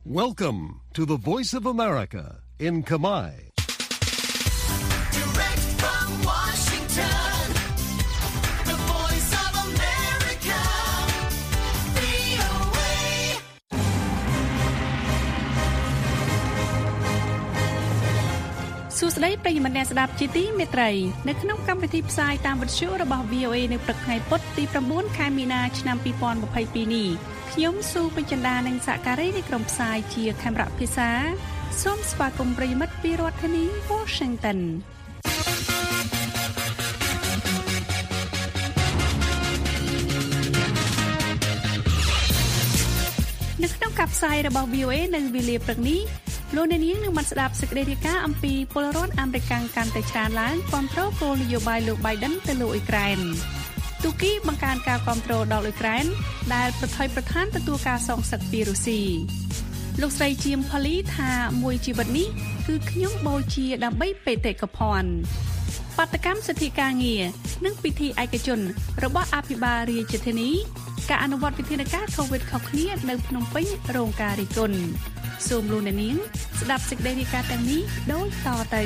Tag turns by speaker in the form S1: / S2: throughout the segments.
S1: Welcome to the Voice of America in Khmer.
S2: Direct from Washington, the Voice of America, VOA.
S3: សួស្តីប្រិយមិត្តអ្នកស្ដាប់ជាទីមេត្រីនៅក្នុងកម្មវិធីផ្សាយតាមវិទ្យុរបស់ VOA នៅព្រឹកថ្ងៃពុធទី9ខែមីនាឆ្នាំ2022នេះខ្ញុំស៊ូពេជ្ជន្តានិងសហការីនៃក្រុមផ្សាយជាខេមរៈភាសាសូមស្វាគមន៍ប្រិយមិត្តពីរដ្ឋធានី Washington នៅក្នុងការផ្សាយរបស់ VOA នៅវេលាព្រឹកនេះលោកអ្នកនាងនឹងបានស្ដាប់សេចក្តីរាយការណ៍អំពីពលរដ្ឋអាមេរិកកាន់តែច្រើនឡើងគាំទ្រគោលនយោបាយលោក Biden ទៅលើអ៊ុយក្រែនទូគីបង្កើនការគាំទ្រដល់អ៊ុយក្រែនដែលប្រថុយប្រឋានទទួលការសងសឹកពីរុស្ស៊ីលោកស្រីជាមផលីថាមួយជីវិតនេះគឺខ្ញុំបូជាដើម្បីបេតិកភណ្ឌបាតកម្មសិទ្ធិការងារនិងពិធីឯកជនរបស់អភិបាលរាជធានីការអនុវត្តវិធានការ COVID ខុសគ្នានៅភ្នំពេញរងការរិះគន់សូមលោកអ្នកនាងស្ដាប់សេចក្តីរាយការណ៍ទាំងនេះដូចតទៅ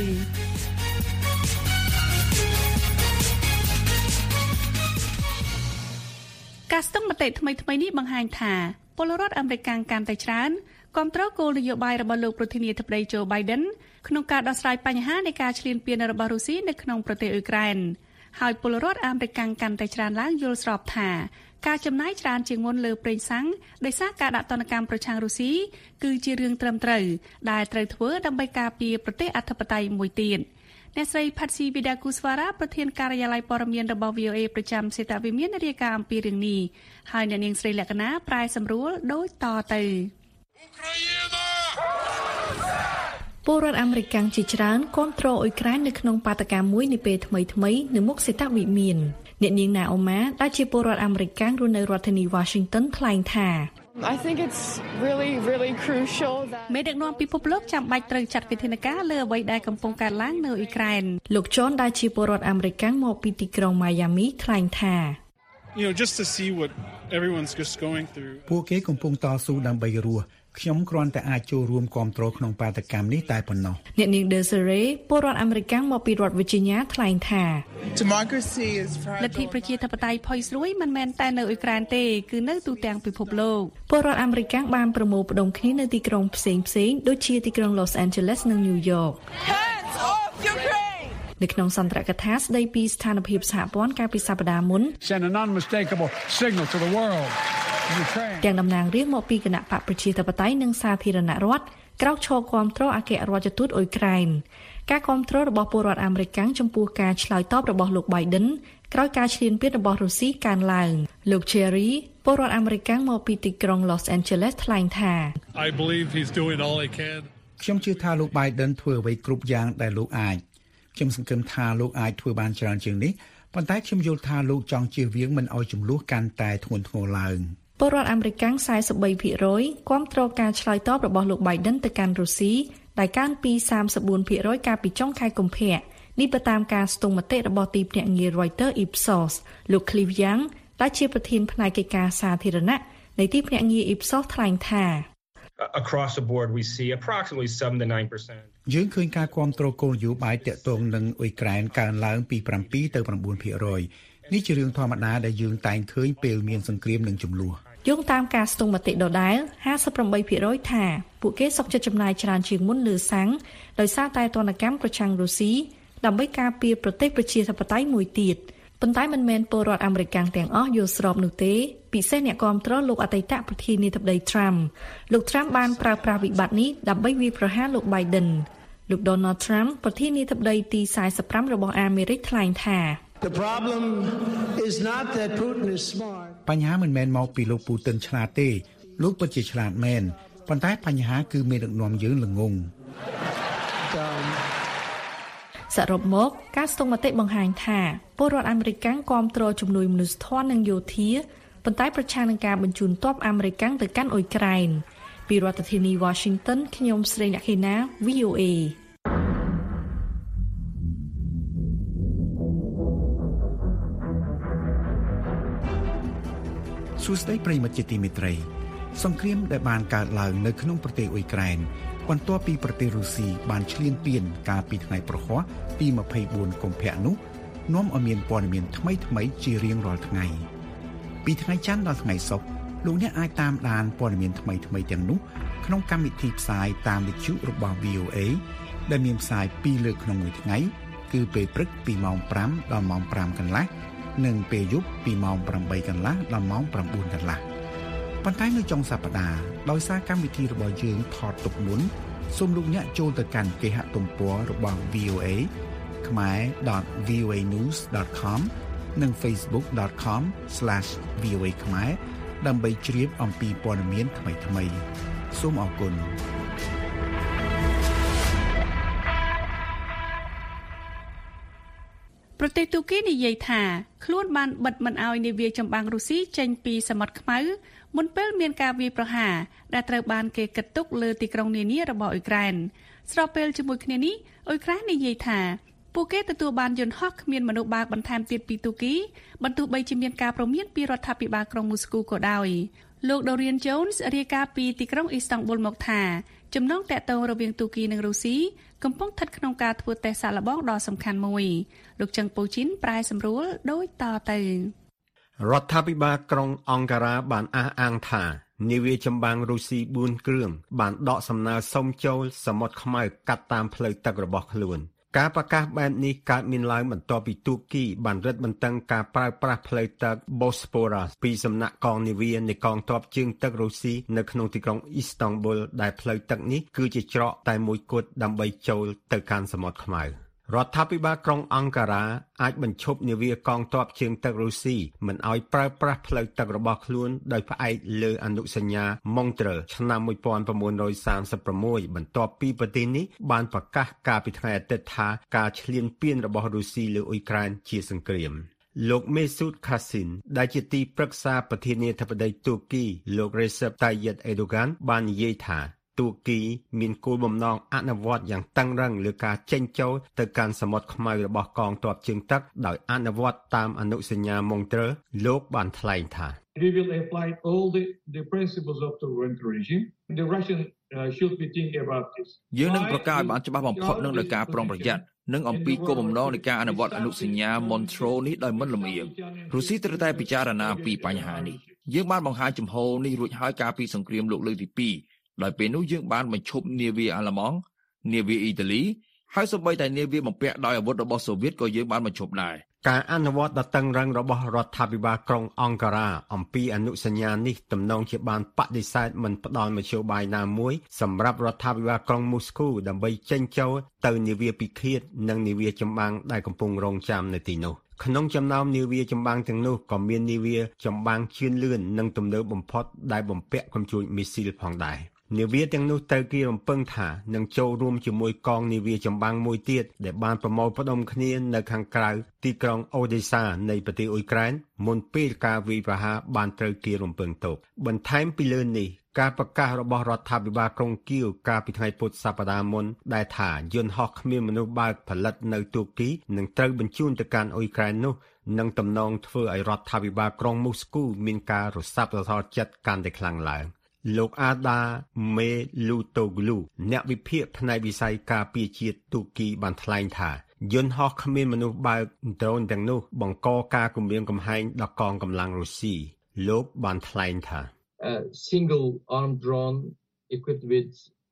S3: ការស្ទង់មតិថ្មីៗនេះបង្ហាញថាពលរដ្ឋអាមេរិកកាន់តែច្រើនគាំទ្រគោលនយោបាយរបស់លោកប្រធានាធិបតី Joe Biden ក្នុងការដោះស្រាយបញ្ហានៃការឈ្លានពានរបស់រុស្ស៊ីនៅក្នុងប្រទេសអ៊ុយក្រែនហើយពលរដ្ឋអាមេរិកកាន់តែច្រើនឡើងយល់ស្របថាការចំណាយច្រើនជាងមុនលើប្រេងសាំងដោយសារការដាក់ទណ្ឌកម្មប្រឆាំងរុស្ស៊ីគឺជារឿងត្រឹមត្រូវដែលត្រូវធ្វើដើម្បីការពារប្រទេសអធិបតេយ្យមួយទៀតអ្នកស្រី Patsy Widakuswara ប្រធានការិយាល័យព័ត៌មានរបស់ VOA ប្រចាំសេតវិមានរាយការណ៍អំពីរឿងនេះហើយអ្នកនាងស្រីលក្ខណាប្រែសម្រួលដូចតទៅពលរដ្ឋអាមេរិកជាច្រើនគាំទ្រអ៊ុយក្រែននៅក្នុងបាតកម្មមួយនាពេលថ្មីៗនៅមុខសេតវិមានអ្នកនាងណាអូម៉ាដែលជាពលរដ្ឋអាមេរិករស់នៅរដ្ឋធានី Washington ថ្លែងថា
S4: I think it's really crucial that
S3: មេដឹកនាំពិភពលោកចាំបាច់ត្រូវចាត់វិធានការលើអ្វីដែលកំពុងកើតឡើងនៅអ៊ុយក្រែនលោក John ដែលជាពលរដ្ឋអាមេរិកមកពីទីក្រុង Miami ថ្លែងថា
S5: just to see what everyone's just going through
S6: ពួកគេកំពុងតស៊ូដើម្បីរស់ខ្ញុំគ្រាន់តែអាចចូលរួមគាំទ្រក្នុងបាតកម្មនេះតែប៉ុណ្ណោះ
S3: អ្នកនាង Desiree ពលរដ្ឋអាមេរិកមកពីរដ្ឋ Virginia ថ្លែងថា
S4: democracy is fragile
S3: លទ្ធិប្រជាធិបតេយ្យផុយស្រួយមិនមែនតែនៅអ៊ុយក្រែនទេគឺនៅទូទាំងពិភពលោកពលរដ្ឋអាមេរិកបានប្រមូលផ្ដុំគ្នានៅទីក្រុងផ្សេងៗដូចជាទីក្រុង Los Angeles និង New York
S4: Hands off Ukraine
S3: នៅក្នុងសន្ទរកថាស្ដីពីស្ថានភាពសហព័ន្ធកាលពីសប្តាហ៍មុន
S5: send an unmistakable signal to the world
S3: ទាំងតំណាងរាស្ត្រមកពីគណៈបកប្រជាធិបតេយ្យនិងសាធារណរដ្ឋក្រោកឈរគាំទ្រអគ្គរដ្ឋទូតអ៊ុយក្រែនការគាំទ្ររបស់ពលរដ្ឋអាមេរិកចំពោះការឆ្លើយតបរបស់លោក Biden ក្រោយការឈ្លានពានរបស់រុស្ស៊ីកើនឡើងលោក Cherry ពលរដ្ឋអាមេរិកមកពីទីក្រុង Los Angeles ថ្លែងថា
S5: I believe he's doing all he can
S6: ខ្ញុំជឿថាលោក Biden ធ្វើអ្វីគ្រប់យ៉ាងដែលលោកអាចខ្ញុំសង្ឃឹមថាលោកអាចធ្វើបានច្រើនជាងនេះប៉ុន្តែខ្ញុំយល់ថាលោកចង់ជៀសវាងមិនឲ្យចំនួនកាន់តែធ្ងន់ធ្ងរឡើងពលរដ្ឋអាមេរិក 43% គាំទ្រការឆ្លើយតបរបស់លោក Biden ទៅកាន់រុស្ស៊ីដែលកើនពី 34% កាលពីចុងខែកុម្ភៈនេះបើតាមការស្ទង់មតិរបស់ទីភ្នាក់ងារ Reuters Ipsos លោក Cliff Young ដែលជាប្រធានផ្នែកកិច្ចការសាធារណៈនៃទីភ្នាក់ងារ Ipsos ថ្លែងថា
S7: Across the board we see approximately 7 to 9%
S6: យើងឃើញការគាំទ្រគោលនយោបាយទាក់ទងនឹងអ៊ុយក្រែនកើនឡើងពី 7 ទៅ 9% នេះជារឿងធម្មតាដែលយើងតែងឃើញពេលមានសង្គ្រាមនិងជម្លោះយោងតាមការស្ទង់មតិដដែល 58% ថាពួកគេសុខចិត្តចំណាយច្រើនជាងមុនលើសាំងដោយសារតែទណ្ឌកម្មប្រឆាំងរុស្ស៊ីដើម្បីការពារប្រទេសប្រជាធិបតេយ្យមួយទៀតប៉ុន្តែមិនមែនពលរដ្ឋអាមេរិកទាំងអស់យល់ស្របនោះទេពិសេសអ្នកគាំទ្រលោកអតីតប្រធានាធិបតី Trump លោក Trump បានប្រើប្រាស់វិបត្តិនេះដើម្បីវាយប្រហារលោក Biden លោក Donald Trump ប្រធានាធិបតីទី45របស់អាមេរិកថ្លែងថា
S8: The problem is not that Putin is smart
S6: បញ្ហាមិនមែនមកពីលោកពូទិនឆ្លាតទេលោកពិតជាឆ្លាតមែនប៉ុន្តែបញ្ហាគឺមេដឹកនាំយើងល្ងងសរុបមកការស្ទង់មតិបង្ហាញថាពលរដ្ឋអាមេរិកគាំទ្រជំនួយមនុស្សធម៌និងយោធាប៉ុន្តែប្រឆាំងនឹងការបញ្ជូនទ័ពអាមេរិកទៅកាន់អ៊ុយក្រែនពីរដ្ឋធានី Washington ខ្ញុំស្រីលក្ខិណា VOA សួស្តីប្រិយមិត្តជាទីមេត្រីសង្គ្រាមដែលបានកើតឡើងនៅក្នុងប្រទេសអ៊ុយក្រែនបន្ទាប់ពីប្រទេសរុស្ស៊ីបានឈ្លានពានកាលពីថ្ងៃប្រហ័សទី24កុម្ភៈនោះនាំឲ្យមានព័ត៌មានថ្មីៗជារៀងរាល់ថ្ងៃពីថ្ងៃច័ន្ទដល់ថ្ងៃសុក្រលោកអ្នកអាចតាមដានព័ត៌មានថ្មីៗទាំងនោះក្នុងកម្មវិធីផ្សាយតាមវិទ្យុរបស់ VOA ដែលមានផ្សាយ2លើកក្នុងមួយថ្ងៃគឺពេលព្រឹកពីម៉ោង5ដល់ម៉ោង5កន្លះនិងពេលយប់ពីម៉ោង8កន្លះដល់ម៉ោង9កន្លះប៉ុន្តែនៅចុងសប្តាហ៍ដោយសារកម្មវិធីរបស់យើងថតទុកមុនសូមលោកអ្នកចូលទៅកាន់គេហទំព័ររបស់ VOA khmer.voanews.com និង facebook.com/voa khmer ដើម្បីជ្រាបអំពីព័ត៌មានថ្មីៗសូមអរគុណ
S3: ប្រទេសទូគីនិយាយថាខ្លួនបានបិទមិនអោយនាវាចម្បាំងរុស្ស៊ីចេញពីសមុទ្រខ្មៅមុនពេលមានការវាយប្រហារដែលត្រូវបានគេកាត់ទុកលើទីក្រុងនានារបស់អ៊ុយក្រែនស្របពេលជាមួយគ្នានេះអ៊ុយក្រែននិយាយថាពួកគេទទួលបានយន្តហោះគ្មានមនុស្សបើកបន្ថែមទៀតពីទូគីបន្ទោះបីជាមានការព្រមានពីរដ្ឋាភិបាលក្រុងមូស្គូក៏ដោយលោក Dorian Jones រាយការណ៍ពីទីក្រុងអ៊ីស្តង់ប៊ុលមកថាចំណងតាក់ទងរវាងទូគីនិងរុស្ស៊ីកំពុងស្ថិតក្នុងការធ្វើតេស្តសាកល្បងដ៏សំខាន់មួយលោកចឹងពូជីនប្រែសម្រួលដូចតទៅ
S9: រដ្ឋាភិបាលក្រុងអង្ការ៉ាបានអះអាងថានាវាចម្បាំងរុស្ស៊ី4គ្រឿងបានដកសំណើសុំចូលសមុទ្រខ្មៅកាត់តាមផ្លូវទឹករបស់ខ្លួនការប្រកាសបែបនេះកើតមានឡើងបន្ទាប់ពីទូគីបានរឹតបន្តឹងការប្រើប្រាស់ផ្លូវទឹក Bosporus ពីសំណាក់កងនាវានៃកងទ័ពជើងទឹករុស្ស៊ីនៅក្នុងទីក្រុងអ៊ីស្តង់ប៊ុលដែលផ្លូវទឹកនេះគឺជាច្រកតែមួយគត់ដើម្បីចូលទៅកាន់សមុទ្រខ្មៅរដ្ឋាភិបាលក្រុងអង្ការ៉ាអាចបញ្ឈប់នាវាកងទ័ពជើងទឹករុស្ស៊ីមិនឲ្យប្រើប្រាស់ផ្លូវទឹករបស់ខ្លួនដោយផ្អែកលើអនុសញ្ញា Montreux ឆ្នាំ1936បន្ទាប់ពីប្រទេសនេះបានប្រកាសកាលពីថ្ងៃអាទិត្យថាការឈ្លានពានរបស់រុស្ស៊ីលើអ៊ុយក្រែនជាសង្គ្រាមលោក Mesut Kasin ដែលជាទីប្រឹក្សាប្រធានាធិបតីទូគីលោក Recep Tayyip Erdogan បាននិយាយថាទូគីមានគោលបំណងអនុវត្តយ៉ាងតឹងរ៉ឹងលើការចេញចូលទៅកាន់សមុទ្រខ្មៅរបស់កងទ័ពជើងទឹកដោយអនុវត្តតាមអនុសញ្ញា Montreux លោកបានថ្លែងថា
S10: We will apply all the principles of the regime. The Russian should be thinking about this.
S11: យើងនឹងប្រកាសឲ្យបានច្បាស់បំផុតនឹងដោយការប្រុងប្រយ័ត្ននិងអំពីគោលបំណងនៃការអនុវត្តអនុសញ្ញា Montreux នេះដោយមិនលំអៀងរុស្ស៊ីត្រូវតែពិចារណាអំពីបញ្ហានេះយើងបានបង្ហាញជំហរនេះរួចហើយកាលពីសង្គ្រាមលោកលើកទី2ដោយពេលនោះយើងបានបញ្ឈប់នាវាអាល្លឺម៉ង់នាវាអ៊ីតាលីហើយសូម្បីតែនាវាបំពាក់ដោយអាវុធរបស់សូវៀតក៏យើងបានបញ្ឈប់ដែរ
S9: ការអនុវត្តដ៏តឹងរ៉ឹងរបស់រដ្ឋាភិបាលក្រុងអង្ការ៉ាអំពីអនុសញ្ញានេះទំនងជាបានបដិសេធមិនផ្ដល់មធ្យោបាយណាមួយសម្រាប់រដ្ឋាភិបាលក្រុងមូស្គូដើម្បីចេញចូលទៅនាវាពិឃាតនិងនាវាចម្បាំងដែលកំពុងរងចាំនៅទីនោះក្នុងចំណោមនាវាចម្បាំងទាំងនោះក៏មាននាវាចម្បាំងជឿនលឿននិងទំនើបបំផុតដែលបំពាក់កាំជ្រួចមីស៊ីលផងដែរនាវាទាំងនោះត្រូវគេរំពឹងថានឹងចូលរួមជាមួយកងនាវាចម្បាំងមួយទៀតដែលបានប្រមូលផ្ដុំគ្នានៅខាងក្រៅទីក្រុងអូដេសានៃប្រទេសអ៊ុយក្រែនមុនពេលការវាយប្រហារបានត្រូវគេរំពឹងទុកបន្ថែមពីលើនេះការប្រកាសរបស់រដ្ឋាភិបាលក្រុងគៀវកាលពីថ្ងៃពុធសប្តាហ៍មុនដែលថាយន្តហោះគ្មានមនុស្សបើកផលិតនៅទូគីនឹងត្រូវបញ្ជូនទៅកាន់អ៊ុយក្រែននោះនឹងទំនងធ្វើឲ្យរដ្ឋាភិបាលក្រុងមូស្គូមានការរសាប់រសល់ចិត្តកាន់តែខ្លាំងឡើងលោកអាដាមេលូតូក្លូអ្នកវិភាគផ្នែកវិស័យការពារជាតិទូគីបានថ្លែងថាយន្តហោះគ្មានមនុស្សបើកដ្រូនទាំងនោះបង្កការគំរាមកំហែងដល់កងកម្លាំងរុស្ស៊ីលោកបានថ្លែងថា
S10: single armed drone equipped with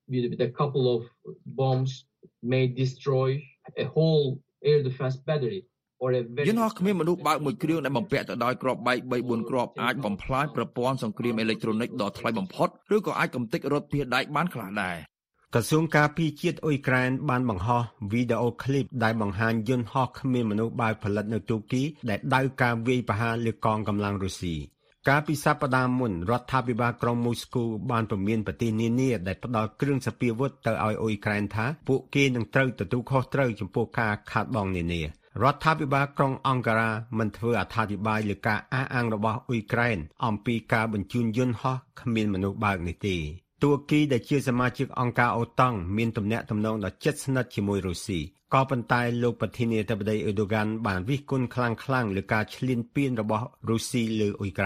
S10: a couple of bombs may destroy a whole air defense batteryយន្តហោះគ្មានមនុស្សបើកមួយគ្រឿងដែលបំពាក់ទៅដោយគ្រាប់បែក 3-4 គ្រាប់អាចបំផ្លាញប្រព័ន្ធសង្គ្រាមអេឡិចត្រូនិកដ៏ថ្លៃបំផុតឬក៏អាចកំទេចរថភេរដែកបានខ្លះដែរក្រសួងការពារជាតិអ៊ុយក្រែនបានបង្ហោះវីដេអូឃ្លីបដែលបង្ហាញយន្តហោះគ្មានមនុស្សបើកផលិតនៅទូគីដែលដៅការវាយប្រហារលើកងកម្លាំងរុស្ស៊ីកាលពីសប្តាហ៍មុនរដ្ឋាភិបាលក្រុងមូស្គូបានព្រមានប្រទេសនានាដែលផ្ដល់គ្រឿងសព្វាវុធទៅឲ្យអ៊ុយក្រែនថាពួកគេនឹងត្រូវទទួលខុសត្រូវចំពោះការខាតបង់នានារដ្ឋាភិបាលក្រុងអង្ការ៉ាមិនធ្វើអត្ថាធិប្បាយលើការអះអាងរបស់អ៊ុយក្រែនអំពីការបញ្ជូនយន្តហោះគ្មានមនុស្សបើកនេះទេទូគីដែលជាសមាជិកអង្គការអូតុងមានទំនាក់ទំនងដ៏ជិតស្និទ្ធជាមួយរុស្ស៊ីក៏ប៉ុន្តែលោកប្រធានាធិបតីអ៊ឺដូហ្គានបានរិះគន់ខ្លាំងៗលើការឈ្លានពានរបស់រុស្ស៊ីលើអ៊ុយក្រែន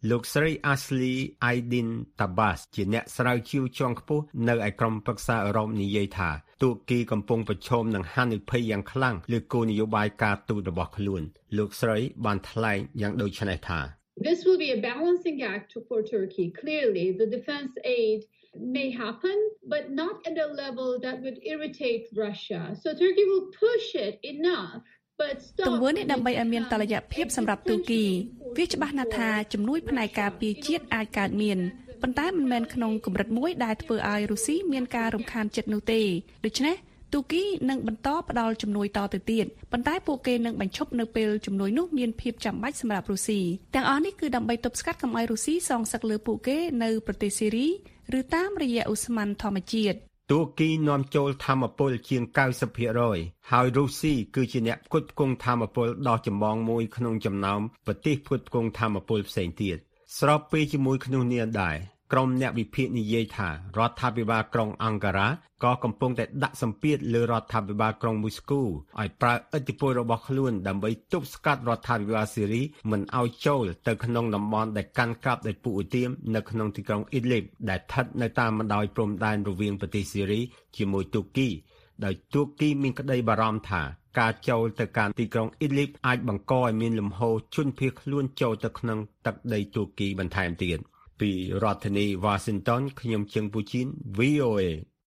S9: លោកស្រី Ashley Aydin Tabas ជាអ្នកស្រាវជ្រាវជាន់ខ្ពស់នៅឯក្រុមប្រឹក្សាអឺរ៉ុបនិយាយថាទូគីកំពុងប្រឈមនឹងហានិភ័យយ៉ាងខ្លាំងលើគោលនយោបាយការទូតរបស់ខ្លួនលោកស្រីបានថ្លែងយ៉ាងដូចនេះថា
S12: This will be a balancing act for Turkey. Clearly, the defense aid may happen, but not at a level that would irritate Russia. So Turkey will push it enough.
S3: ទង្វើនេះដើម្បីឲ្យមានតុល្យភាពសម្រាប់ទូគីវាច្បាស់ណាស់ថាជំនួយផ្នែកការពារជាតិអាចកើតមានប៉ុន្តែមិនមែនក្នុងកម្រិតមួយដែលធ្វើឲ្យរុស្ស៊ីមានការរំខានចិត្តនោះទេដូច្នេះទូគីនឹងបន្តផ្ដល់ជំនួយតទៅទៀតប៉ុន្តែពួកគេនឹងបញ្ឈប់នៅពេលជំនួយនោះមានភាពចាំបាច់សម្រាប់រុស្ស៊ីទាំងអស់នេះគឺដើម្បីទប់ស្កាត់កុំឲ្យរុស្ស៊ីសងសឹកលើពួកគេនៅប្រទេសសេរីឬតាមរយៈឧស្ម័នធម្មជាតិ
S9: ទូគីនាំចូលធម្មពលជាង 90% ហើយរុស្ស៊ីគឺជាអ្នកផ្គត់ផ្គង់ធម្មពលដ៏ចម្បងមួយក្នុងចំណោមប្រទេសផ្គត់ផ្គង់ធម្មពលផ្សេងទៀតស្របពេលជាមួយគ្នានេះដែរក្រុមអ្នកវិភាគនិយាយថារដ្ឋាភិបាលក្រុងអង្គការ៉ាក៏កំពុងតែដាក់សម្ពាធលើរដ្ឋាភិបាលក្រុងមូស្គូឲ្យប្រើឥទ្ធិពលរបស់ខ្លួនដើម្បីទប់ស្កាត់រដ្ឋាភិបាលសេរីមិនឲ្យចូលទៅក្នុងតំបន់ដែលកាន់កាប់ដោយពួកឧទាមនៅក្នុងទីក្រុងអ៊ីដលីបដែលស្ថិតនៅតាមបណ្ដោយព្រំដែនរវាងប្រទេសសេរីជាមួយទូគីដោយទូគីមានក្តីបារម្ភថាការចូលទៅកាន់ទីក្រុងអ៊ីដលីបអាចបង្កឲ្យមានលំហូរជនភៀសខ្លួនចូលទៅក្នុងទឹកដីទូគីបន្ថែមទៀតពីរដ្ឋធានី Washington ខ្ញុំជឹងពូជីន VOA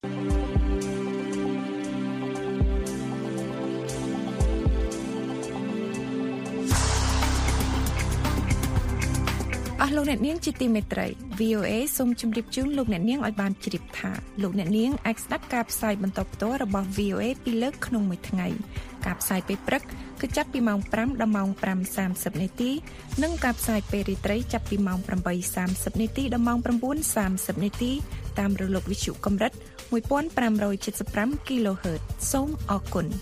S13: អស់លោកអ្នកនាងជាទីមេត្រី VOA សូមជម្រាបជូនលោកអ្នកនាងឲ្យបានជ្រាបថាលោកអ្នកនាងអាចស្ដាប់ការផ្សាយបន្តផ្ទាល់របស់ VOA ពីរលើកក្នុងមួយថ្ងៃការផ្សាយពេលព្រឹកគឺចាប់ពីម៉ោង 5 ដល់ម៉ោង 5:30 នាទីនិងការផ្សាយពេលរាត្រីចាប់ពីម៉ោង 8:30 នាទីដល់ម៉ោង 9:30 នាទីតាមរលកវិទ្យុកម្រិត 1575 kHz សូមអរគុណ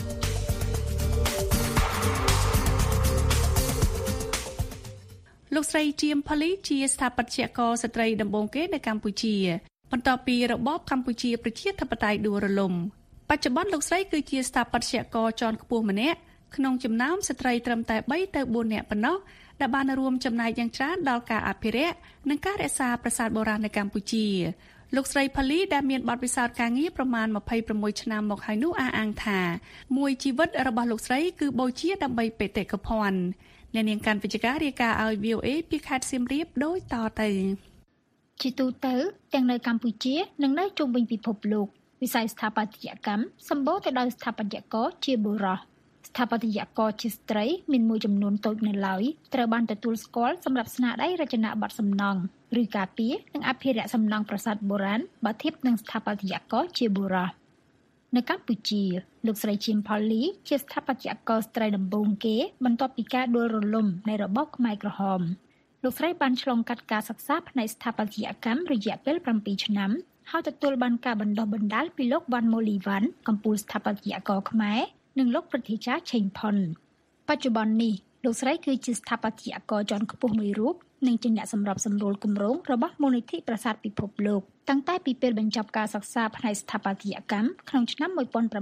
S3: លោកស្រីជាមផលីជាស្ថាបត្យករស្ត្រីដំបូងគេនៅកម្ពុជាបន្ទាប់ពីរបបកម្ពុជាប្រជាធិបតេយ្យដួលរលំបច្ចុប្បន្នលោកស្រីគឺជាស្ថាបត្យករជាន់ខ្ពស់ម្នាក់ក្នុងចំណោមស្ត្រីត្រឹមតែ3ទៅ4នាក់ប៉ុណ្ណោះដែលបានរួមចំណែកយ៉ាងច្រើនដល់ការអភិរក្សនិងការរក្សាប្រាសាទបុរាណនៅកម្ពុជាលោកស្រីផលីដែលមានបទពិសោធន៍ការងារប្រមាណ26ឆ្នាំមកហើយនោះអះអាងថាមួយជីវិតរបស់លោកស្រីគឺបូជាដើម្បីបេតិកភណ្ឌអ្នកនាងកាន់វិជ្ជការរាយការណ៍ឲ្យ VOA ពីខេត្តសៀមរាបដូចតទៅ
S14: ជាទូទៅទាំងនៅកម្ពុជានិងនៅជុំវិញពិភពលោកវិស័យស្ថាបត្យកម្មសម្បូរទៅដោយស្ថាបត្យករជាបុរសស្ថាបត្យករជាស្ត្រីមានមួយចំនួនតូចនៅឡើយត្រូវបានទទួលស្គាល់សម្រាប់ស្នាដៃរចនាបថសំណង់ឬការពារនិងអភិរក្សសំណង់ប្រាសាទបុរាណបើធៀបនឹងស្ថាបត្យករជាបុរសនៅកម្ពុជាលោកស្រីឈៀមផូលីជាស្ថាបត្យករស្ត្រីដំបូងគេបន្ទាប់ពីការដួលរលំនៃរបបខ្មែរក្រហមលោកស្រីបានឆ្លងកាត់ការសិក្សាផ្នែកស្ថាបត្យកម្មរយៈពេល7ឆ្នាំហើយទទួលបានការបណ្ដុះបណ្ដាលពីលោកវ៉ាន់ម៉ូលីវ៉ាន់កំពូលស្ថាបត្យករខ្មែរនិងលោកប្រតិចាឆេងផុនបច្ចុប្បន្ននេះលោកស្រីគឺជាស្ថាបត្យករជាន់ខ្ពស់មួយរូបនិងជាអ្នកសម្របសម្រួលគម្រោងរបស់មូលនិធិប្រាសាទពិភពលោកតាំងតែពីពេលបញ្ចប់ការសិក្សាផ្នែកស្ថាបត្យកម្មក្នុងឆ្នាំ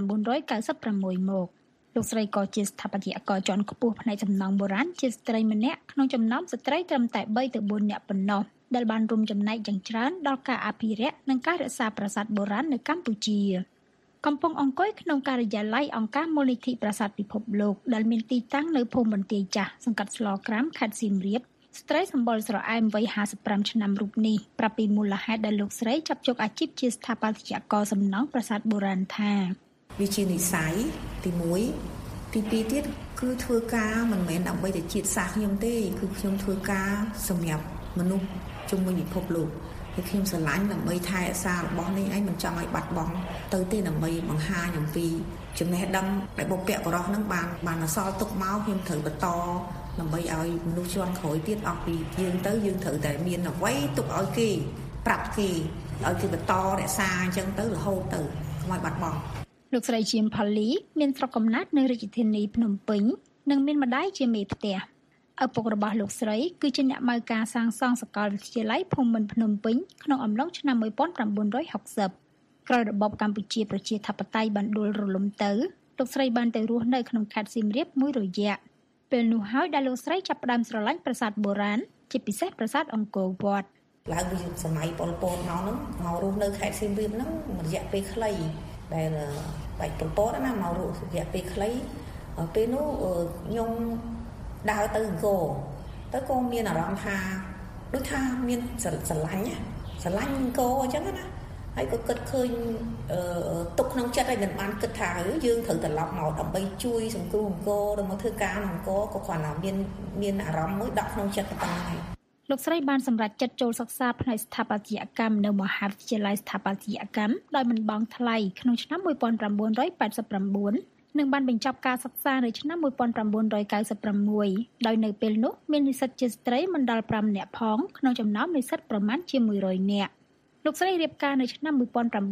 S14: 1996មកលោកស្រីក៏ជាស្ថាបត្យករជាន់ខ្ពស់ផ្នែកសំណង់បុរាណជាស្ត្រីម្នាក់ក្នុងចំណោមស្ត្រីត្រឹមតែ3ទៅ4នាក់ប៉ុណ្ណោះដែលបានរួមចំណែកយ៉ាងច្រើនដល់ការអភិរក្សនិងការរក្សាប្រាសាទបុរាណនៅកម្ពុជាកំពុងអង្គុយក្នុងការិយាល័យអង្គការមូលនិធិប្រាសាទពិភពលោកដែលមានទីតាំងនៅភូមិបន្ទាយចាស់សង្កាត់ស្លក្រាមខេត្តសៀមរាបស្ត្រីសម្បុរស្រអែមវ័យ55ឆ្នាំរូបនេះប្រាប់ពីមូលហេតុដែលលោកស្រីចាប់យកអាជីពជាស្ថាបត្យករសំណង់ប្រាសាទបុរាណថា
S13: វាជានិស្ស័យទី1ទី2ទៀតគឺធ្វើការមិនមែនដើម្បីតែជាតិសាសន៍ខ្ញុំទេគឺខ្ញុំធ្វើការសម្រាប់មនុស្សជុំវិញពិភពលោកហើយខ្ញុំស្រឡាញ់ដើម្បីថែរក្សារបស់នេះឯងមិនចង់ឲ្យបាត់បង់ទៅទេដើម្បីបង្ហាញអំពីចំណេះដឹងដែលបុព្វបុរសនឹងបានអសល់ទុកមកខ្ញុំត្រូវបន្តដើម្បីឲ្យមនុស្សជាន់ក្រោយទៀតអស់ពីយើងទៅយើងត្រូវតែមានអ្វីទុកឲ្យគេប្រាប់គេឲ្យគេបន្តរក្សាអញ្ចឹងទៅរហូតទៅកុំឲ្យបាត់បង់
S14: លោកស្រីឈៀមផូលីមានស្រុកកំណើតនៅរាជធានីភ្នំពេញនិងមានម្ដាយជាមេផ្ទះឪពុករបស់លោកស្រីគឺជាអ្នកម៉ៅការសាងសង់សាកលវិទ្យាល័យភូមិន្ទភ្នំពេញក្នុងអំឡុងឆ្នាំ1960ក្រោយរបបកម្ពុជាប្រជាធិបតេយ្យបានដួលរលំទៅលោកស្រីបានទៅរស់នៅក្នុងខេត្តសៀមរាបមួយរយៈពេលនោះហើយដែលលោកស្រីចាប់ផ្ដើមស្រឡាញ់ប្រាសាទបុរាណជាពិសេសប្រាសាទអង្គរវត្ត
S13: ឡើងពីសម័យប៉ុលពតមកហ្នឹងមករស់នៅខេត្តសៀមរាបហ្នឹងរយៈពេលខ្លីដែលបែកប៉ុលពតណាមករស់រយៈពេលខ្លីពេលនោះខ្ញុំដើរទៅអង្គរទៅក៏មានអារម្មណ៍ថាដូចថាមានស្រឡាញ់អង្គរអញ្ចឹងណាហើយក៏គិតឃើញទុកក្នុងចិត្តហើយមិនបានគិតថាយើងត្រូវត្រឡប់មកដើម្បីជួយសង្គ្រោះអង្គរដើម្បីធ្វើការក្នុងអង្គរក៏គ្រាន់តែមានអារម្មណ៍មួយដកក្នុងចិត្តប៉ុណ្ណឹងហើយ
S14: លោកស្រីបានសម្រេចចិត្តចូលសិក្សាផ្នែកស្ថាបត្យកម្មនៅមហាវិទ្យាល័យស្ថាបត្យកម្មដោយមិនបង់ថ្លៃក្នុងឆ្នាំ1989និងបានបញ្ចប់ការសិក្សានៅឆ្នាំ1996ដោយនៅពេលនោះមាននិស្សិតជាស្ត្រីមិនដល់5នាក់ផងក្នុងចំណោមនិស្សិតប្រមាណជា100នាក់លោកស្រីរៀបការនៅឆ្នាំ1997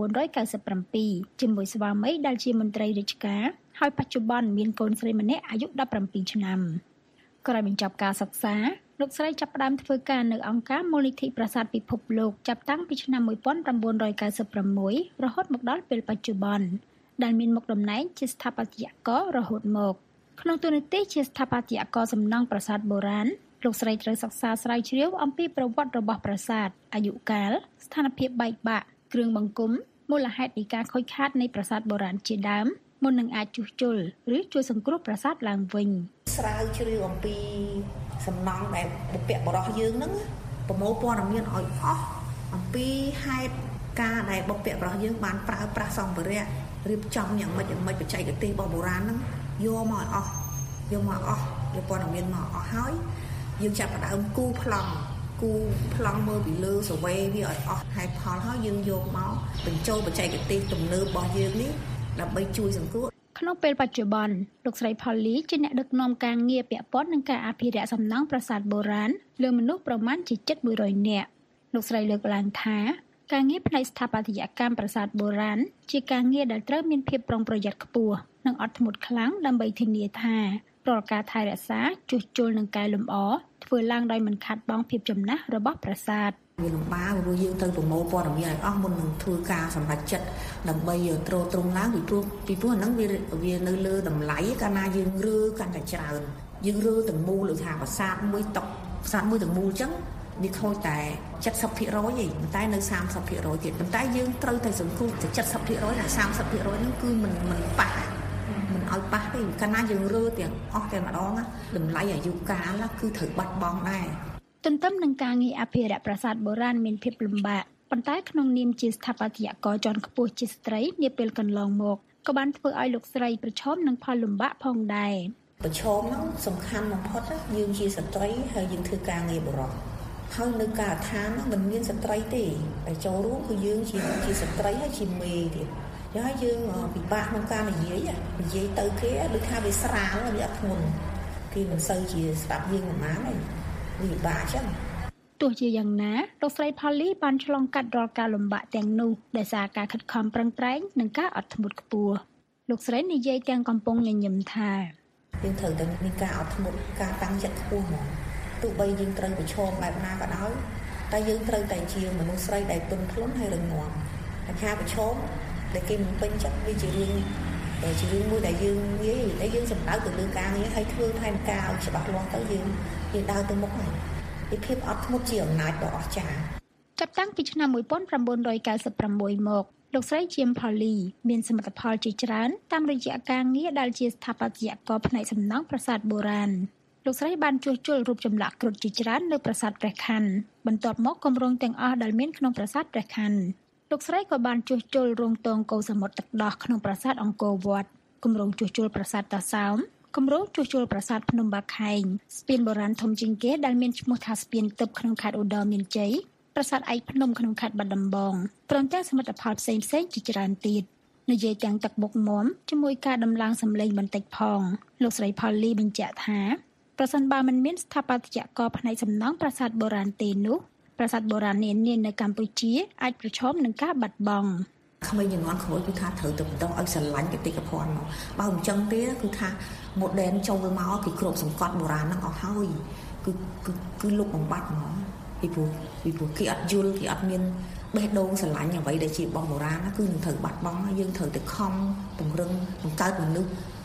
S14: ជាមួយស្វាមីដែលជាមន្ត្រីរាជការហើយបច្ចុប្បន្នមានកូនស្រីម្នាក់អាយុ17ឆ្នាំក្រោយបញ្ចប់ការសិក្សាលោកស្រីចាប់ផ្ដើមធ្វើការនៅអង្គការមូលនិធិប្រាសាទពិភពលោកចាប់តាំងពីឆ្នាំ1996រហូតមកដល់ពេលបច្ចុប្បន្នដែលមានមុខតំណែងជាស្ថាបត្យកររហូតមកក្នុងតួនាទីជាស្ថាបត្យករសំណង់ប្រាសាទបុរាណលោកស្រីត្រូវសិក្សាស្រាវជ្រាវអំពីប្រវត្តិរបស់ប្រាសាទអាយុកាលស្ថានភាពបែកបាក់គ្រឿងបង្គុំមូលហេតុនៃការខូចខាតនៃប្រាសាទបុរាណជាដើមមុននឹងអាចជួសជុលឬជួយសង្គ្រោះប្រាសាទឡើងវិញ
S13: ស្រាវជ្រាវអំពីសំណង់ដែលបុព្វបុរសយើងហ្នឹងប្រមូលព័ត៌មានឲ្យអស់អំពីហេតុការដែលបុព្វបុរសយើងបានប្រើប្រាស់សម្ភារៈរៀបចំយ៉ាងម៉េចបច្ចេកទេសរបស់បុរាណហ្នឹងយកមកឲ្យអស់យកព័ត៌មានមកអស់ហើយយើងចាប់ផ្ដើមគូប្លង់មើលពីលើសវេវាឲ្យអស់ហេតុផលហើយយើងយកមកបញ្ចូលបច្ចេកទេសទំនើបរបស់យើងនេះដើម្បីជួយសង្គ្រោះ
S14: ក្នុងពេលបច្ចុប្បន្នលោកស្រីផូលីជាអ្នកដឹកនាំការងារពាក់ព័ន្ធនឹងការអភិរក្សសំណង់ប្រាសាទបុរាណលើមនុស្សប្រមាណជា700នាក់លោកស្រីលើកឡើងថាការងារផ្នែកស្ថាបត្យកម្មប្រាសាទបុរាណជាការងារដែលត្រូវមានភាពប្រុងប្រយ័ត្នខ្ពស់និងអត់ធ្មត់ខ្លាំងដើម្បីធានាថារាល់ការថែរក្សាជួសជុលនិងកែលម្អធ្វើឡើងដោយមិនខាតបង់ភាពចំណាស់របស់ប្រាសាទ
S13: វាលំបាកព្រោះយើងត្រូវប្រមូលព័ត៌មានឲ្យអស់មុននឹងធ្វើការសម្រេចចិត្តដើម្បីទ្រទ្រង់ឡើងពីព្រោះហ្នឹងវានៅលើតម្លៃកាលណាយើងរើកាន់តែច្រើនយើងរើទាំងមូលឬថាប្រាសាទមួយទាំងមូលអញ្ចឹងវាខូចតែ 70% ឯងប៉ុន្តែនៅ 30% ទៀតប៉ុន្តែយើងត្រូវតែសង្គ្រោះតែ 70% តែ 30% ហ្នឹងគឺមិនប៉ះមិនឲ្យប៉ះទេកាលណាយើងរើទាំងអស់តែម្ដងតម្លៃអាយុកាលគឺត្រូវបាត់បង់ដែរ
S14: ទន្ទឹមនឹងការងារអភិរក្សប្រាសាទបុរាណមានភាពលំបាកប៉ុន្តែក្នុងនាមជាស្ថាបត្យករជាន់ខ្ពស់ជាស្ត្រីនាពេលកន្លងមកក៏បានធ្វើឲ្យលោកស្រីប្រឈមនឹងផលលំបាកផងដែរ
S13: ប្រឈមហ្នឹងសំខាន់បំផុតយើងជាស្ត្រីហើយយើងធ្វើការងារបុរសហើយនៅការដ្ឋានមិនមានស្ត្រីទេតែចូលរួមគឺយើងជាស្ត្រីហើយជាមេទៀតហើយយើងពិបាកក្នុងការនិយាយទៅគេដូចថាវាស្រាលវាអត់ធ្ងន់គេមិនសូវជាស្ដាប់យើងប៉ុន្មានទេវាពិបាកចឹង
S14: ទោះជាយ៉ាងណាលោកស្រីផូលីបានឆ្លងកាត់រាល់ការលំបាកទាំងនោះដោយសារការខិតខំប្រឹងប្រែងនិងការអត់ធ្មត់ខ្ពស់លោកស្រីនិយាយទាំងកំពុងញញឹមថា
S13: យើងត្រូវតែមានការអត់ធ្មត់ការតាំងចិត្តខ្ពស់ហ្មងទោះបីយើងត្រូវប្រឈមបែបណាក៏ដោយតែយើងត្រូវតែជាមនុស្សស្រីដែលទន់ភ្លន់ហើយរឹងមាំតែការប្រឈមដែលគេមិនពេញចិត្តវាជារឿងមួយដែលយើងសម្ដៅទៅលើការងារហើយធ្វើថែមការឲ្យច្បាស់លាស់ទៅយើងដើរទៅមុខហើយពីភាពអត់ធ្មត់ជាអំណាចដ៏អស្ចារ្យ
S14: ចាប់តាំងពីឆ្នាំ1996មកលោកស្រីជាមផូលីមានសមិទ្ធផលជាច្រើនតាមរយៈការងារដែលជាស្ថាបត្យករផ្នែកសំណង់ប្រាសាទបុរាណលោកស្រីបានជួសជុលរូបចម្លាក់គ្រុឌជាច្រើននៅប្រាសាទព្រះខ័នបន្ទាប់មកគម្រោងទាំងអស់ដែលមានក្នុងប្រាសាទព្រះខ័នលោកស្រីក៏បានជួសជុលរោងទងកូរសមុទ្រទឹកដោះក្នុងប្រាសាទអង្គរវត្តគម្រោងជួសជុលប្រាសាទតាសោមគម្រោងជួសជុលប្រាសាទភ្នំបាខែងស្ពានបុរាណធំជាងគេដែលមានឈ្មោះថាស្ពានទិបក្នុងខេត្តឧត្តរមានជ័យប្រាសាទឯកភ្នំក្នុងខេត្តបាត់ដំបងព្រមទាំងសមិទ្ធផលផ្សេងៗជាច្រើនទៀតនិយាយទាំងទឹកមុខមាំជាមួយការដំឡើងសម្លេងបន្តិចផងលោកស្រីផូលីបញ្ជាក់ថាប្រសិនបើមិនមានស្ថាបត្យករផ្នែកសំណង់ប្រាសាទបុរាណទេនោះប្រាសាទបុរាណនានានៅកម្ពុជាអាចប្រឈមនឹងការបាត់បង់
S13: ក្មេងជំនាន់ក្រោយគឺថាត្រូវទៅបន្តឲ្យស្រឡាញ់បេតិកភណ្ឌមកបើមិនចឹងទេគឺថា modern ចូលមកគឺគ្រប់សង្កត់បុរាណហ្នឹងអស់ហើយគឺលុបបំបាត់ហ្មងពីព្រោះគេអត់យល់គេអត់មានបេះដូងស្រឡាញ់អ្វីដែលជារបស់បុរាណគឺនឹងត្រូវបាត់បង់ហើយយើងត្រូវតែខំពង្រឹងបង្កើតមនុស្ស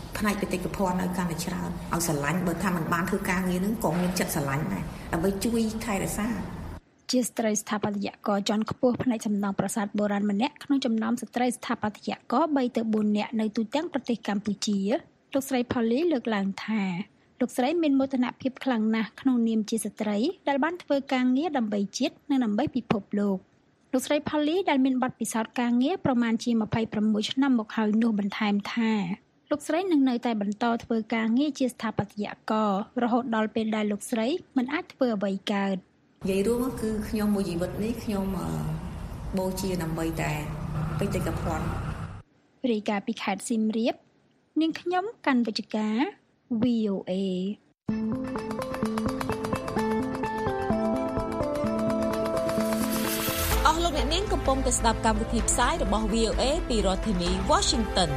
S13: ផ្នែកបេតិកភណ្ឌនៅកាន់តែច្រើនឲ្យស្រឡាញ់បើថាមិនបានធ្វើការងារហ្នឹងក៏មានចិត្តស្រឡាញ់ដែរដើម្បីជួយថែរក្សា
S14: ជាស្ត្រីស្ថាបត្យករជាន់ខ្ពស់ផ្នែកសំណង់ប្រាសាទបុរាណម្នាក់ក្នុងចំណោមស្ត្រីស្ថាបត្យករ3ទៅ4នាក់នៅទូទាំងប្រទេសកម្ពុជាលោកស្រី Polly លើកឡើងថាលោកស្រីមានមោទនភាពខ្លាំងណាស់ក្នុងនាមជាស្ត្រីដែលបានធ្វើការងារដើម្បីជាតិនិងដើម្បីពិភពលោកស្រី Polly ដែលមានបទពិសោធន៍ការងារប្រមាណជា26ឆ្នាំមកហើយនោះបន្ថែមថាលោកស្រីនឹងនៅតែបន្តធ្វើការងារជាស្ថាបត្យកររហូតដល់ពេលដែលលោកស្រីមិនអាចធ្វើអ្វីកើត
S13: និយាយរួមគឺខ្ញុំមួយជីវិតនេះខ្ញុំបូជាដើម្បីតែបេតិកភណ្ឌ
S14: រាយការណ៍ពីខេត្តសៀមរាបនាងខ្ញុំកាន់វិជ្ជការ VOA
S15: អស់លោកអ្នកនាងកំពុងតែស្ដាប់កម្មវិធីផ្សាយរបស់ VOA ពីរដ្ឋធានី Washington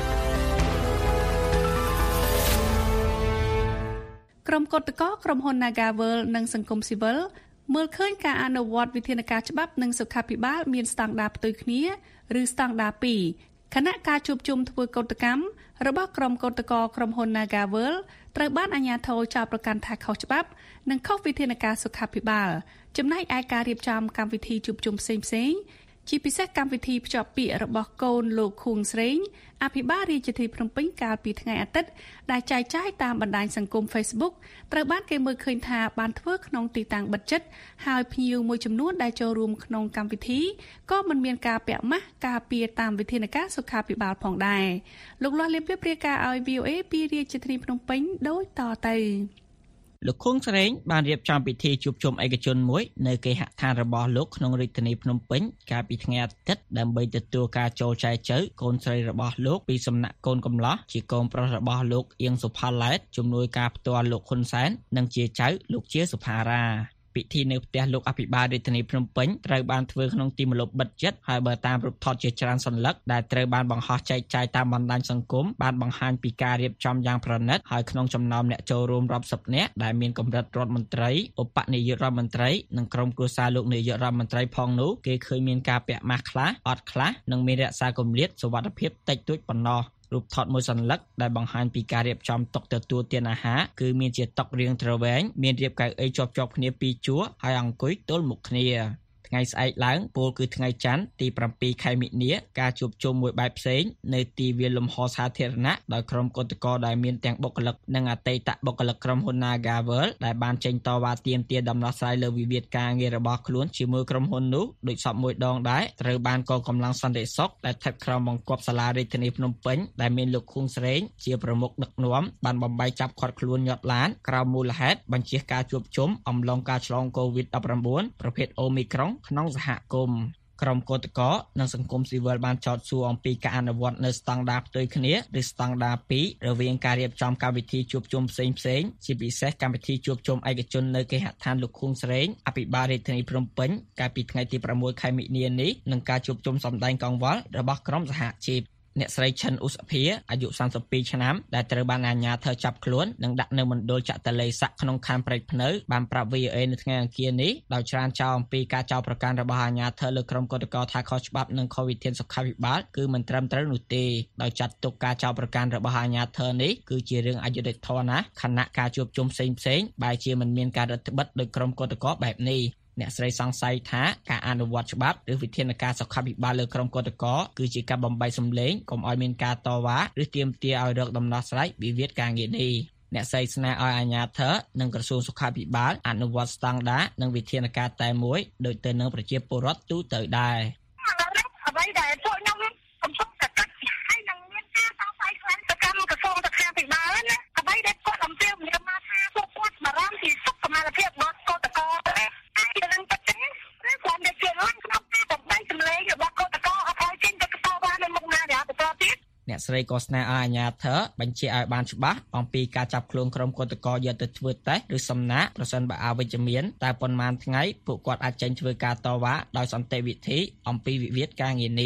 S3: ក្រុមគឧតកោក្រុមហ៊ុន Nagavel និងសង្គមស៊ីវិលមើលឃើញការអនុវត្តវិធានការច្បាប់និងសុខាភិបាលមានស្តង់ដារផ្ទុយគ្នាឬស្តង់ដារ2ខណៈការជួបជុំធ្វើកោតកម្មរបស់ក្រុមគឧតកោក្រុមហ៊ុន Nagavel ត្រូវបានអាជ្ញាធរចោទប្រកាន់ថាខុសច្បាប់និងខុសវិធានការសុខាភិបាលចំណែកឯការរៀបចំកម្មវិធីជួបជុំផ្សេងៗជាពិសេសកម្មវិធីភ្ជាប់ពាក្យរបស់កូនលោកខួងស្រេងអភិបាលរាជធានីភ្នំពេញកាលពីថ្ងៃអាទិត្យដែលចែកចាយតាមបណ្ដាញសង្គម Facebook ត្រូវបានគេមើលឃើញថាបានធ្វើក្នុងទីតាំងបិទជិតហើយភ្ញៀវមួយចំនួនដែលចូលរួមក្នុងកម្មវិធីក៏មិនមានការពាក់ម៉ាស់ការពារតាមវិធានការសុខាភិបាលផងដែរលោកលាស់លៀបរាយការណ៍ឲ្យ VOA ពីរាជធានីភ្នំពេញដូចតទៅ
S16: លោកខួងស្រេងបានរៀបចំពិធីជួបជុំឯកជនមួយនៅគេហដ្ឋានរបស់លោកក្នុងរាជធានីភ្នំពេញកាលពីថ្ងៃអាទិត្យដើម្បីទទួលការចូលចែកជើកូនស្រីរបស់លោកពីសំណាក់កូនកំឡោះជាកូនប្រុសរបស់លោកអៀងសុផាឡែតជំនួយការផ្ទាល់លោកហ៊ុនសែននិងជាចៅលោកជាសុផារ៉ាពិធីនៅផ្ទះលោកអភិបាលរាជធានីភ្នំពេញត្រូវបានធ្វើក្នុងទីម្លប់បិទជិតហើយបើតាមរូបថតជាច្រើនសន្លឹកដែលត្រូវបានបង្ហោះចែកចាយតាមបណ្ដាញសង្គមបានបង្ហាញពីការរៀបចំយ៉ាងប្រណិតហើយក្នុងចំណោមអ្នកចូលរួមរាប់សិបនាក់ដែលមានកម្រិតរដ្ឋមន្ត្រីឧបនាយករដ្ឋមន្ត្រីនិងក្រុមគ្រួសារលោកនាយករដ្ឋមន្ត្រីផងនោះគេឃើញមានការពាក់ម៉ាស់ខ្លះអត់ខ្លះនិងមានរក្សាគម្លាតសុវត្ថិភាពតិចតួចប៉ុណ្ណោះរូបថតមួយសន្លឹកដែលបង្ហាញពីការរៀបចំតុទទួលទានអាហារគឺមានជាតុរៀងទ្រវែងមានរៀបកៅអីជាប់ៗគ្នា2ជួរហើយអង្គុយទល់មុខគ្នាថ្ងៃស្អែកឡើងពលគឺថ្ងៃច័ន្ទទី7ខែមិនិនាការជួបជុំមួយបែបផ្សេងនៅទីវាលលំហសាធារណៈដោយក្រុមគឧតកោដែលមានទាំងបុគ្គលិកនិងអតីតបុគ្គលិកក្រុមហ៊ុន Nagavel ដែលបានចេញតវ៉ាទាមទារដំណោះស្រាយលើវិវាទការងាររបស់ខ្លួនជាមួយក្រុមហ៊ុននោះដូចសពមួយដងដែរត្រូវបានកងកម្លាំងសន្តិសុខដែលស្ថិតក្រោមបង្គាប់សាលារាជធានីភ្នំពេញដែលមានលោកខួងស្រេងជាប្រមុខដឹកនាំបានបំបីចាប់ឃាត់ខ្លួនញាត់ឡានក្រោមមូលហេតុបញ្ជាការជួបជុំអំឡុងការឆ្លង COVID-19 ប្រភេទ Omicronក្នុងសហគមន៍ក្រុមគឧតកោនិងសង្គមស៊ីវិលបានចោទសួរអំពីការអនុវត្តនៅស្តង់ដារផ្ទុយគ្នាឬស្តង់ដារ2រវាងការរៀបចំកម្មវិធីជួបជុំផ្សេងៗជាពិសេសកម្មវិធីជួបជុំឯកជននៅគេហដ្ឋានលោកខួងស្រេងអភិបាលរាជធានីភ្នំពេញកាលពីថ្ងៃទី6ខែមិនិនានេះនិងការជួបជុំសម្ដែងកង្វល់របស់ក្រុមសហជីពអ្នកស្រីឈិនឧសភាអាយុ32ឆ្នាំដែលត្រូវបានអាជ្ញាធរចាប់ខ្លួននិងដាក់នៅមណ្ឌលចតុលេស័កក្នុងខណ្ឌព្រែកភ្នៅបានប្រាប់ VOA នៅថ្ងៃអង្គារនេះដោយច្រានចោលអំពីការចោទប្រកាន់របស់អាជ្ញាធរលើក្រុមគឧតកោថាខុសច្បាប់និងខុសវិធានសុខាភិបាលគឺមិនត្រឹមត្រូវនោះទេដោយចាត់ទុកការចោទប្រកាន់របស់អាជ្ញាធរនេះគឺជារឿងអយុត្តិធម៌ណាស់ខណៈការជួបជុំផ្សេងៗបែរជាមិនមានការរដ្ឋបិទដោយក្រុមគឧតកោបែបនេះអ្នកស្រីសង្ស័យថាការអនុវត្តច្បាប់ឬវិធានការសុខាភិបាលលើក្រុមគឧតកោគឺជាការបំបីសម្លេងកុំឲ្យមានការតវ៉ាឬទាមទារឲ្យរកដំណោះស្រាយវិវាទការងារនេះអ្នកស្រីស្នើឲ្យអាជ្ញាធរនិងក្រសួងសុខាភិបាលអនុវត្តស្តង់ដារនិងវិធានការតែមួយដូចទៅនឹងប្រជាពលរដ្ឋទូទៅដែរ
S17: អ្វីដែលពួកខ្ញុំកំពុងតែកាត់ហើយនឹងមានការសង្ស័យខ្លាំងទៅកាន់ក្រសួងសុខាភិបាលណាអ្វីដែលគាត់អំពាវនាវមកថាពួកគាត់បារម្ភពីសុខុមាលភាពរបស់គឧតកោតែនឹងតែឬគាត់តែជារឿងក្នុងការបំបីសម្លេងរបស់គឧតកោអត់ឲ្យចេញទៅកតវ៉ានៅមុខណាដែលបន្តទៀត
S16: អ្នកស្រីក៏ស្នើឲ្យអាជ្ញាធរបញ្ជាឲ្យបានច្បាស់អំពីការចាប់ខ្លួនក្រុមគឧតកោយកទៅធ្វើតេស្តឬសំណាក់ប្រសិនបើអវិជ្ជមានតែប៉ុន្មានថ្ងៃពួកគាត់អាចចេញធ្វើការតវ៉ាដោយសន្តិវិធីអំពីវិវាទការងារនេះ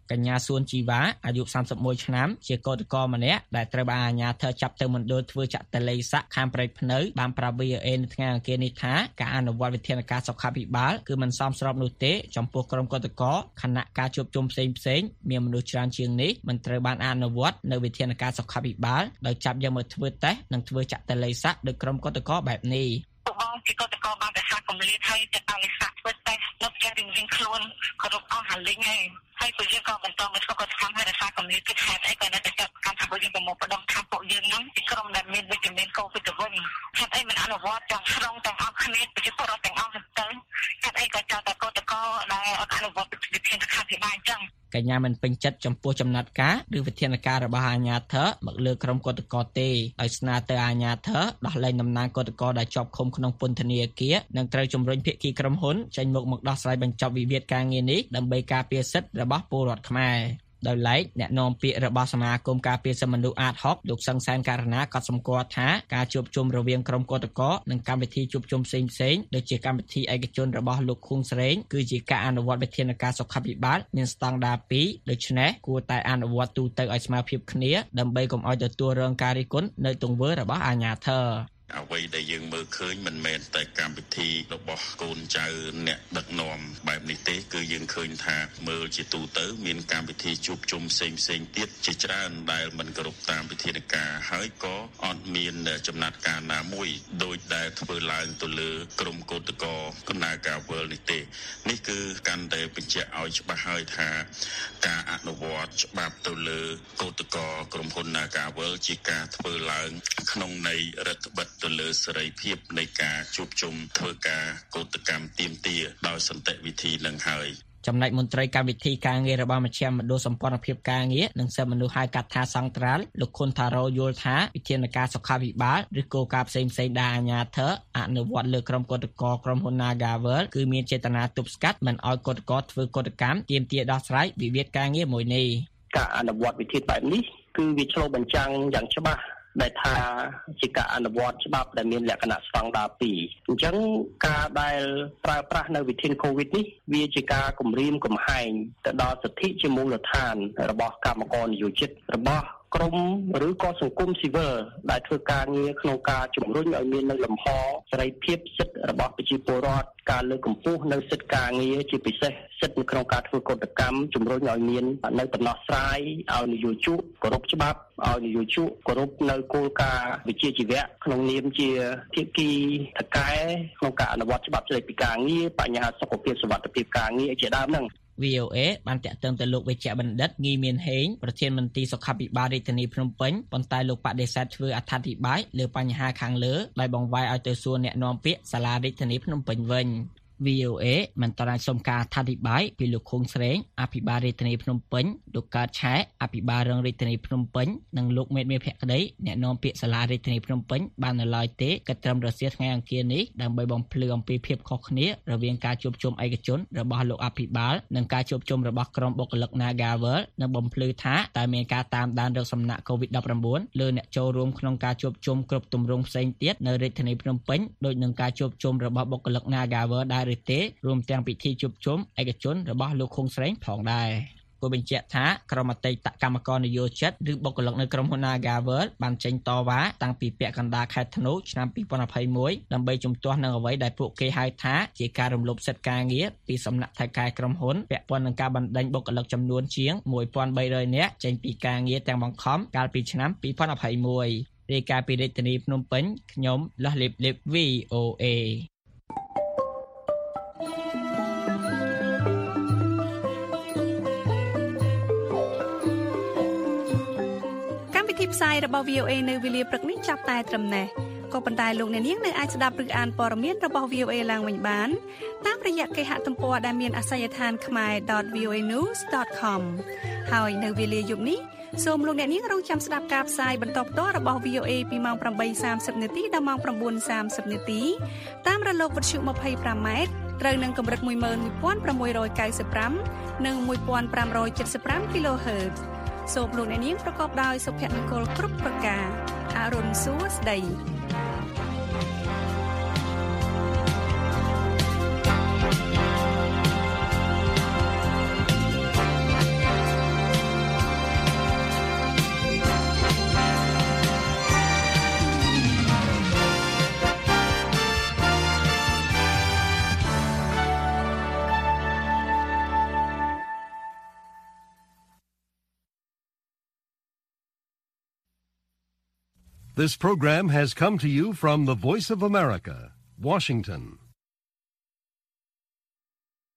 S16: កញ្ញាសួនជីវ៉ាអាយុ31ឆ្នាំជាកោតក្រម្នាក់ដែលត្រូវបានអាជ្ញាធរចាប់ទៅមណ្ឌលធ្វើចាក់តេឡេសាក់ខាងព្រែកភ្នៅបានប្រាប់ VOA នៅថ្ងៃអង្គារនេះថាការអនុវត្តវិធានការសុខាភិបាលគឺមិនសមស្របនោះទេចំពោះក្រុមកោតក្រខណៈការជួបជុំផ្សេងមានមនុស្សច្រើនជាងនេះមិនត្រូវបានអនុវត្តនៅវិធានការសុខាភិបាលដោយចាប់យកមកធ្វើតេស្តនិងធ្វើចាក់តេឡេសាក់ដោយក្រុមកោតក្របែបនេះ
S17: បងពីកោតក្របានតែសាកកម្រិតហើយតែតេឡេសាក់ធ្វើតេស្តនៅផ្ទះរៀងៗខ្លួនគ្រប់អស់ហាលីងហើយពួកយើងក៏បន្តមកធ្វើកតកម្មហើយរក្សាកម្រិតគិតហេតុអីក៏នៅតែចាប់កម្មរបស់យើងទៅមកបដងថាពួកយើងហ្នឹងពីក្រុមដែលមានវិជ្ជមានកូវីដទៅវិញហេតុអីមិនអនុវត្តទាំងស្រុងទាំងអស់គ្នាប្រជាពលរដ្ឋទាំងអស់ទៅហេតុអីក៏ចោលតែកោតក្រដែលអត់អនុវត្តវិធានការពីបានអញ្ចឹង
S16: កញ្ញាមិនពេញចិត្តចំពោះចំណាត់ការឬវិធានការរបស់អាជ្ញាធរមកលើក្រុមកោតក្រទេដោយស្នើទៅអាជ្ញាធរដោះលែងតំណាងកោតក្រដែលជាប់ឃុំក្នុងពន្ធនាគារនិងត្រូវជំរុញភាគីក្រុមហ៊ុនចេញមុខមកដោះស្រាយបញ្ចប់វិវាទការងារនេះដើម្បីការពារសិទ្ធិរបស់ពលរដ្ឋខ្មែរដោយឡែកអ្នកនាំពាក្យរបស់សមាគមការពារសិទ្ធិមនុស្សអាត6លោកសង្សានករណាក៏សម្គាល់ថាការជួបជុំរវាងក្រុមកោតក្រនិងកម្មវិធីជួបជុំផ្សេងៗដូចជាកម្មវិធីឯកជនរបស់លោកខួងស្រេងគឺជាការអនុវត្តវិធានការសុខាភិបាលមានស្តង់ដារ2ដូច្នេះគួរតែអនុវត្តទូទៅឲ្យស្មើភាពគ្នាដើម្បីកុំឲ្យទទួលរងការរិះគន់នៅទង្វើរបស់អាជ្ញាធរ
S18: អ្វីដែលយើងមើលឃើញមិនមែនតែកម្មវិធីរបស់កូនចៅអ្នកដឹកនាំបែបនេះទេគឺយើងឃើញថាមើលជាទូទៅមានកម្មវិធីជួបជុំផ្សេងទៀតជាច្រើនដែលមិនគោរពតាមវិធានការហើយក៏អត់មានចំណាត់ការណាមួយដោយដែលធ្វើឡើងទៅលើក្រុមកោតក្រគណៈការវល់នេះទេនេះគឺកាន់តែបញ្ជាក់ឲ្យច្បាស់ហើយថាការអនុវត្តច្បាប់ទៅលើកោតក្រក្រុមហ៊ុននាការវល់ជាការធ្វើឡើងក្នុងន័យរដ្ឋបិទទៅលើសេរីភាពនៃការជួបជុំធ្វើការកោតកម្មទាមទារដោយសន្តិវិធីនឹងហើយ
S16: ចំណែកមន្ត្រីកម្មវិធីការងាររបស់មជ្ឈមណ្ឌលសម្ព័ន្ធភាពការងារនិងសិទ្ធិមនុស្សហៅកាត់ថាសង្ត្រាល់លោកខុនថារ៉ូយល់ថាវិធានការសុខាភិបាលឬគោលការណ៍ផ្សេងដែលអាជ្ញាធរអនុវត្តលើក្រុមកោតក្រក្រុមហ៊ុន Nagavel គឺមានចេតនាទប់ស្កាត់មិនឲ្យកោតក្រធ្វើកោតកម្មទាមទារដោះស្រាយវិវាទការងារមួយនេះ
S19: ការអនុវត្តវិធានបែបនេះគឺវាឆ្លុះបញ្ចាំងយ៉ាងច្បាស់ដែលថាជាការអនុវត្តច្បាប់ដែលមានលក្ខណៈស្តង់ដារ2អញ្ចឹងការដែលប្រើប្រាស់នៅវិធានកូវីដនេះវាជាការគំរាមកំហែងទៅដល់សិទ្ធិជាមូលដ្ឋានរបស់កម្មករនិយោជិតរបស់ក្រុមឬក៏សង្គមស៊ីវិលដែលធ្វើការងារក្នុងការជំរុញឲ្យមាននៅលំហសេរីភាពសិទ្ធិរបស់ប្រជាពលរដ្ឋការលើកកម្ពស់នៅសិទ្ធិការងារជាពិសេសសិទ្ធិនៅក្នុងការធ្វើកោតកម្មជំរុញឲ្យមាននៅដំណោះស្រាយឲ្យនយោជកគោរពច្បាប់ឲ្យនយោជកគោរពនៅគោលការណ៍វិជ្ជាជីវៈក្នុងនាមជាភាគីថកែក្នុងការអនុវត្តច្បាប់ស្តីពីការងារបញ្ហាសុខភាពសុវត្ថិភាពការងារជាដើមហ្នឹង
S16: VOA បានតាក់ទងទៅលោកវេជ្ជបណ្ឌិតងីមានហេងប្រធានមន្ត្រីសុខាភិបាលរាជធានីភ្នំពេញប៉ុន្តែលោកបដិសេធធ្វើអត្ថាធិប្បាយលើបញ្ហាខាងលើដោយបង្វែរឲ្យទៅសួរអ្នកនាំពាក្យសាលារាជធានីភ្នំពេញវិញ VOA មិនតរសុំការអត្ថាធិប្បាយពីលោកខុងស្រេងអភិបាលរាជធានីភ្នំពេញលោកកើតឆែអភិបាលរងរាជធានីភ្នំពេញនិងលោកមេតមេភក្តីអ្នកនាំពាក្យសាលារាជធានីភ្នំពេញបាននៅឡើយទេគិតត្រឹមរសៀលថ្ងៃអង្គារនេះដើម្បីបំភ្លឺអំពីភាពខុសគ្នារវាងការជួបជុំឯកជនរបស់លោកអភិបាលនិងការជួបជុំរបស់ក្រុមបុគ្គលិក Nagavel និងបំភ្លឺថាតើមានការតាមដានរោគសំណាក់ COVID-19 លើអ្នកចូលរួមក្នុងការជួបជុំគ្រប់ទម្រង់ផ្សេងទៀតនៅរាជធានីភ្នំពេញដូចនឹងការជួបជុំរបស់បុគ្គលិក Nagavel ដែរឬទេរួមទាំងពិធីជួបជុំឯកជនរបស់លោកខុងស្រេងផងដែរគូបញ្ជាក់ថាក្រុមអតីតកម្មករនយោជិតឬបុគ្គលិកនៅក្រុមហ៊ុន Nagavel បានចេញតវ៉ាតាំងពីពាក់កណ្ដាលខែធ្នូឆ្នាំ2021ដើម្បីជំទាស់នឹងអ្វីដែលពួកគេហៅថាជាការរំលោភសិទ្ធិការងារពីសំណាក់ថៅកែក្រុមហ៊ុនពាក់ព័ន្ធនឹងការបណ្ដេញបុគ្គលិកចំនួនជាង 1300 នាក់ចេញពីការងារទាំងបង្ខំកាលពីឆ្នាំ2021រាយការណ៍ពីរាជធានីភ្នំពេញខ្ញុំលាស់លីប VOA
S3: ផ្សាយរបស់ VOA នៅវេលាព្រឹកនេះចាប់តែត្រឹមនេះក៏ប៉ុន្តែលោកអ្នកនាងនៅអាចស្ដាប់ឬអានព័ត៌មានរបស់ VOA ឡើងវិញបានតាមរយៈគេហទំព័រដែលមានអាសយដ្ឋាន khmer.voanews.com ហើយនៅវេលាយប់នេះសូមលោកអ្នកនាងរងចាំស្ដាប់ការផ្សាយបន្តផ្ទាល់របស់ VOA ពីម៉ោង 8:30 នាទីដល់ម៉ោង 9:30 នាទីតាមរលកវិទ្យុ 25 ម៉ែត្រត្រូវនឹងកម្រិត 11695 និង 1575 kHzសូមលោកអ្នកនាងប្រកបដោយសុភមង្គលគ្រប់ប្រការអរុនសួស្ដី
S1: This program has come to you from the Voice of America, Washington.